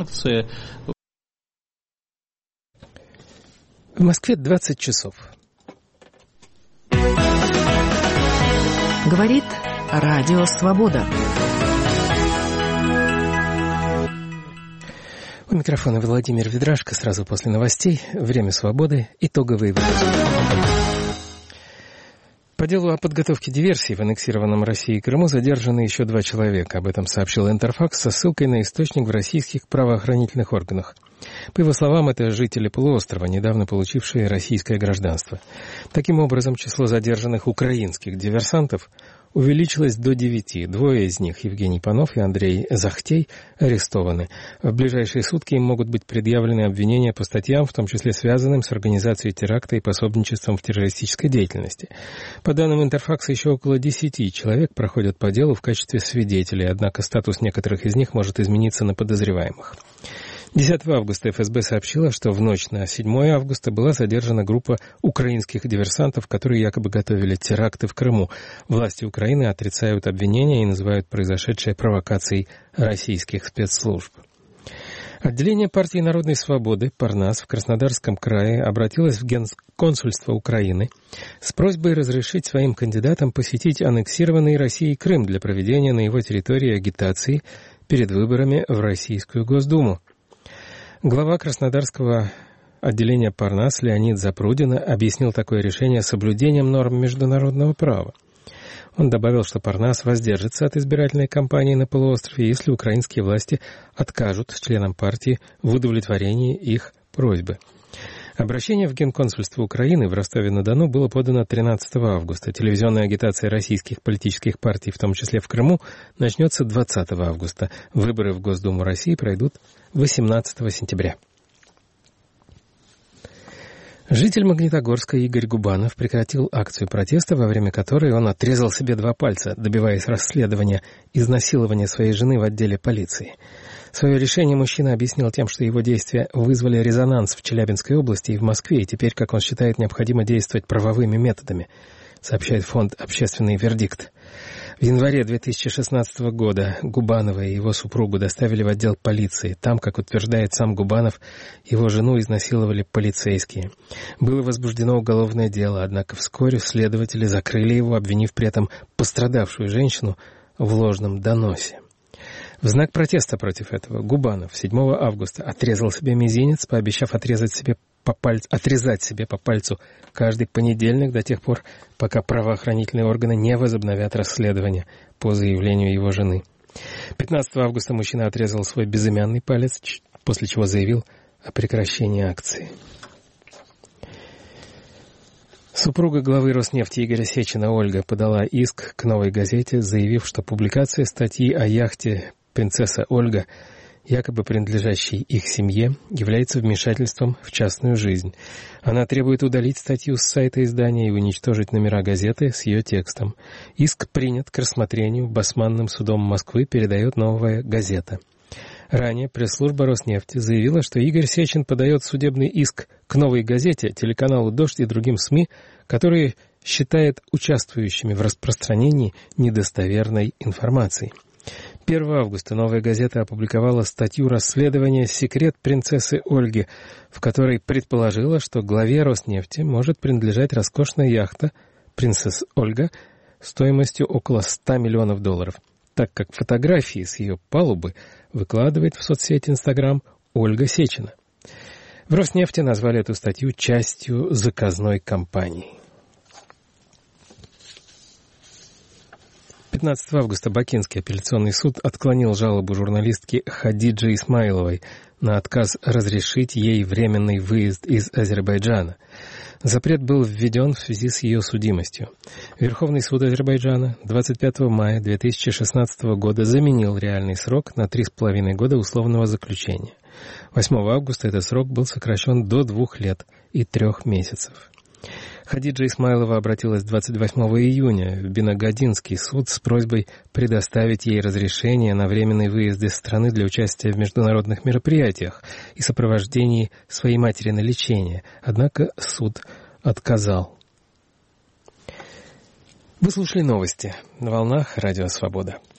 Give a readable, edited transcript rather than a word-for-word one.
санкции. В Москве 20 часов. Говорит Радио Свобода. У микрофона Владимир Ведрашко. Сразу после новостей. Время свободы. Итоговые выпуски. По делу о подготовке диверсии в аннексированном Россией Крыму задержаны еще 2 человека. Об этом сообщил Интерфакс со ссылкой на источник в российских правоохранительных органах. По его словам, это жители полуострова, недавно получившие российское гражданство. Таким образом, число задержанных украинских диверсантов увеличилось до 9. 2 из них, Евгений Панов и Андрей Захтей, арестованы. В ближайшие сутки им могут быть предъявлены обвинения по статьям, в том числе связанным с организацией теракта и пособничеством в террористической деятельности. По данным Интерфакса, еще около 10 человек проходят по делу в качестве свидетелей, однако статус некоторых из них может измениться на подозреваемых. 10 августа ФСБ сообщила, что в ночь на 7 августа была задержана группа украинских диверсантов, которые якобы готовили теракты в Крыму. Власти Украины отрицают обвинения и называют произошедшее провокацией российских спецслужб. Отделение партии Народной Свободы «Парнас» в Краснодарском крае обратилось в Генконсульство Украины с просьбой разрешить своим кандидатам посетить аннексированный Россией Крым для проведения на его территории агитации перед выборами в Российскую Госдуму. Глава Краснодарского отделения «Парнас» Леонид Запрудин объяснил такое решение соблюдением норм международного права. Он добавил, что «Парнас» воздержится от избирательной кампании на полуострове, если украинские власти откажут членам партии в удовлетворении их просьбы. Обращение в Генконсульство Украины в Ростове-на-Дону было подано 13 августа. Телевизионная агитация российских политических партий, в том числе в Крыму, начнется 20 августа. Выборы в Госдуму России пройдут 18 сентября. Житель Магнитогорска Игорь Губанов прекратил акцию протеста, во время которой он отрезал себе 2 пальца, добиваясь расследования изнасилования своей жены в отделе полиции. Свое решение мужчина объяснил тем, что его действия вызвали резонанс в Челябинской области и в Москве, и теперь, как он считает, необходимо действовать правовыми методами, сообщает фонд «Общественный вердикт». В январе 2016 года Губанова и его супругу доставили в отдел полиции. Там, как утверждает сам Губанов, его жену изнасиловали полицейские. Было возбуждено уголовное дело, однако вскоре следователи закрыли его, обвинив при этом пострадавшую женщину в ложном доносе. В знак протеста против этого Губанов 7 августа отрезал себе мизинец, пообещав отрезать себе по пальцу каждый понедельник до тех пор, пока правоохранительные органы не возобновят расследование по заявлению его жены. 15 августа мужчина отрезал свой безымянный палец, после чего заявил о прекращении акции. Супруга главы Роснефти Игоря Сечина Ольга подала иск к «Новой газете», заявив, что публикация статьи о яхте «Принцесса Ольга», якобы принадлежащей их семье, является вмешательством в частную жизнь. Она требует удалить статью с сайта издания и уничтожить номера газеты с ее текстом. Иск принят к рассмотрению Басманным судом Москвы, передает «Новая газета». Ранее пресс-служба Роснефти заявила, что Игорь Сечин подает судебный иск к «Новой газете», телеканалу «Дождь» и другим СМИ, которые считает участвующими в распространении недостоверной информации. 1 августа «Новая газета» опубликовала статью расследования «Секрет принцессы Ольги», в которой предположила, что главе Роснефти может принадлежать роскошная яхта «Принцесса Ольга» стоимостью около $100 миллионов, так как фотографии с ее палубы выкладывает в соцсеть Инстаграм Ольга Сечина. В Роснефти назвали эту статью частью заказной кампании. 15 августа Бакинский апелляционный суд отклонил жалобу журналистки Хадиджи Исмаиловой на отказ разрешить ей временный выезд из Азербайджана. Запрет был введен в связи с ее судимостью. Верховный суд Азербайджана 25 мая 2016 года заменил реальный срок на 3,5 года условного заключения. 8 августа этот срок был сокращен до 2 лет и 3 месяцев. Хадиджа Исмаилова обратилась 28 июня в Бинагадинский суд с просьбой предоставить ей разрешение на временный выезд из страны для участия в международных мероприятиях и сопровождении своей матери на лечение. Однако суд отказал. Вы слушали новости на волнах Радио Свобода.